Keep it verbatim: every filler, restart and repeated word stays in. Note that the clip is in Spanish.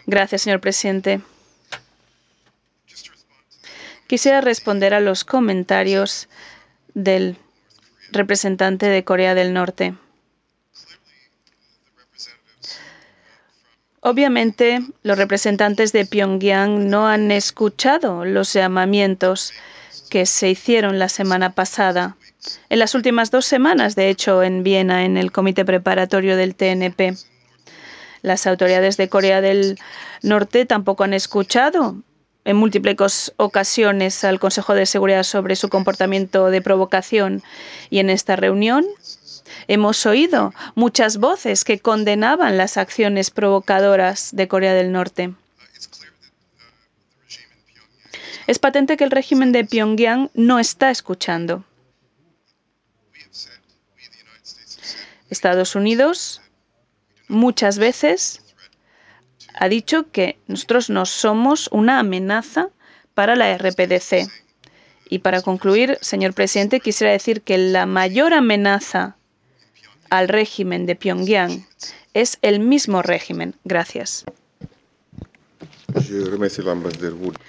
Gracias, señor presidente. Quisiera responder a los comentarios del representante de Corea del Norte. Obviamente, los representantes de Pyongyang no han escuchado los llamamientos que se hicieron la semana pasada. En las últimas dos semanas, de hecho, en Viena, en el comité preparatorio del T N P. Las autoridades de Corea del Norte tampoco han escuchado en múltiples ocasiones al Consejo de Seguridad sobre su comportamiento de provocación. Y en esta reunión hemos oído muchas voces que condenaban las acciones provocadoras de Corea del Norte. Es patente que el régimen de Pyongyang no está escuchando. Estados Unidos muchas veces ha dicho que nosotros no somos una amenaza para la R P D C. Y para concluir, señor presidente, quisiera decir que la mayor amenaza al régimen de Pyongyang es el mismo régimen. Gracias.